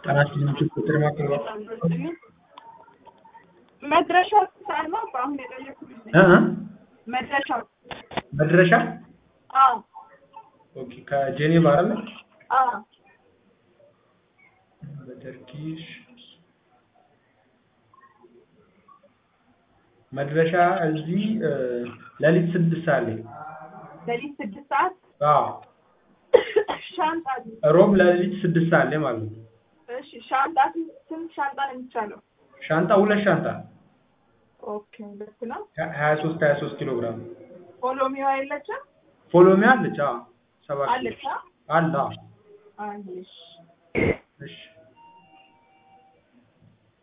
ጠናት ልጅ ቁጥር ማከባ መድረሻው ሳይማ በአሁን የጠየኩት መድረሻው መድረሻ አዎ ኦኬ ከጄኔቫ አይደል አዎ በተርኪሽ መድረሻ እዚህ ለሊት 6 ሰዓት ላይ ለሊት 6 ሰዓት አዎ ሻንጣ ሮብ ለሊት 6 ሰዓት ላይ ማለት ነው እሺ ሻንጣ ስንት ሻንጣ ነው የሚቻለው ሻንጣ ሁለት ሻንጣ ኦኬ ልክ ነው 23 ኪሎ ግራም ፎሎሚዋ የለችም ፎሎሚያ አለች 7 አለች አለ አለሽ እሺ